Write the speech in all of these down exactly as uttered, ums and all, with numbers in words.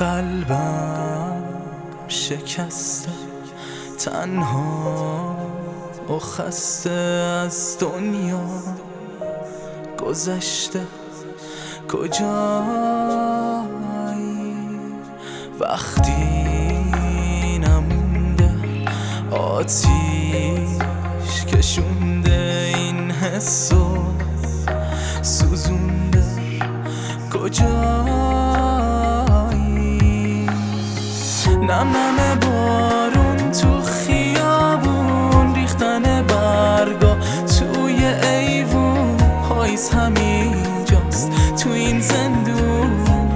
قلبم شکسته، تنها و خسته از دنیا گذشته. کجایی وقتی نمونده، آتیش کشونده این حسو سوزونده. کجایی نم نم بارون تو خیابون، ریختن برگا توی ایوون، پاییز همینجاست تو این زندون.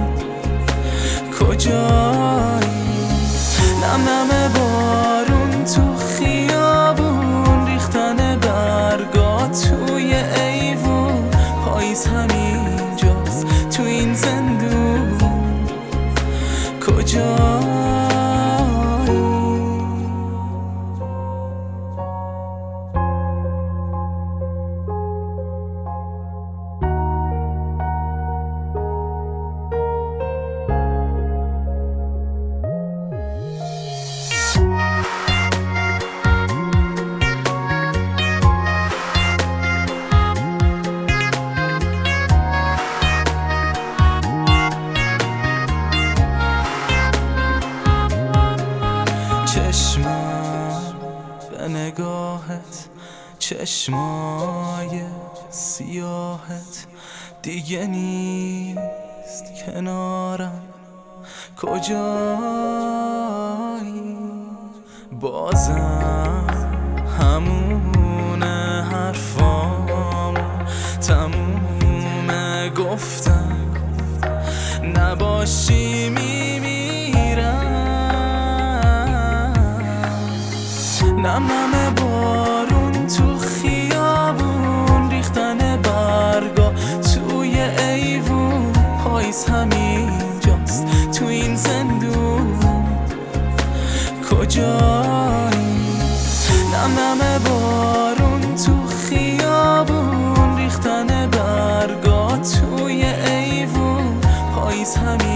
کجایی نم نم بارون تو خیابون، ریختن برگا توی ایوون، پاییز همینجاست تو این زندون. کجایی چشمم به نگاهت، چشمای سیاهت دیگه نیست کنارم. کجایی بازم همونه حرفامون تمومه، گفتم نباشی میمیرم. نم نم بارون تو خیابون، ریختن برگا توی ایوون، پاییز همینجاست تو این زندون. کجایی نم نم بارون تو خیابون، ریختن برگا توی ایوون، پاییز همینجاست